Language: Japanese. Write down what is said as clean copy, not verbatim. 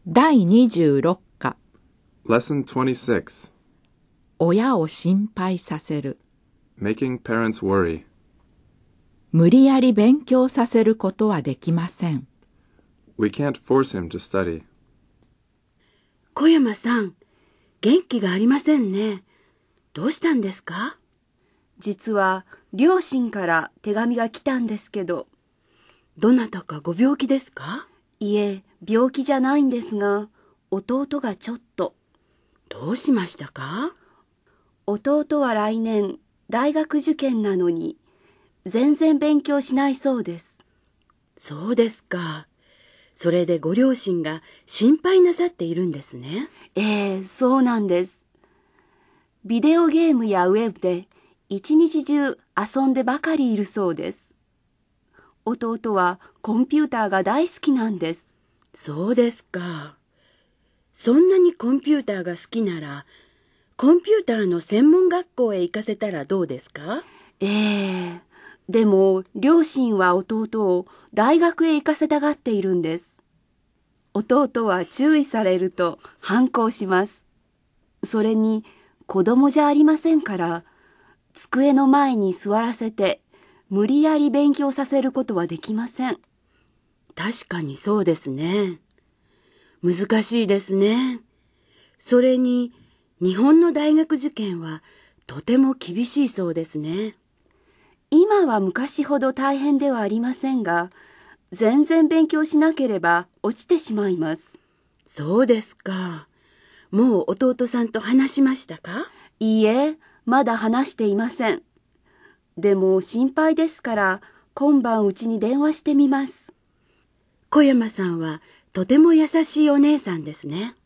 第26課 Lesson 26. 親を心配させる Making parents worry. 無理やり勉強させることはできません。 We can't force him to study. 小山さん、元気がありませんね。どうしたんですか？ 実は両親から手紙が来たんですけど。 どなたかご病気ですか？ いえ、病気じゃないんですが、弟がちょっと。 どうしましたか？ 弟は来年大学受験なのに全然勉強しないそうです。 そうですか。それでご両親が心配なさっているんですね。 そうなんです。ビデオゲームやウェブで一日中遊んでばかりいるそうです。弟はコンピューターが大好きなんです。 そうですか。そんなにコンピューターが好きなら、コンピューターの専門学校へ行かせたらどうですか？ でも両親は弟を大学へ行かせたがっているんです。弟は注意されると反抗します。それに子供じゃありませんから、机の前に座らせて無理やり勉強させることはできません。 確かにそうですね。難しいですね。それに、日本の大学受験はとても厳しいそうですね。 今は昔ほど大変ではありませんが、全然勉強しなければ落ちてしまいます。 そうですか。もう弟さんと話しましたか？ いいえ、まだ話していません。でも心配ですから、今晩うちに電話してみます。 小山さんはとても優しいお姉さんですね。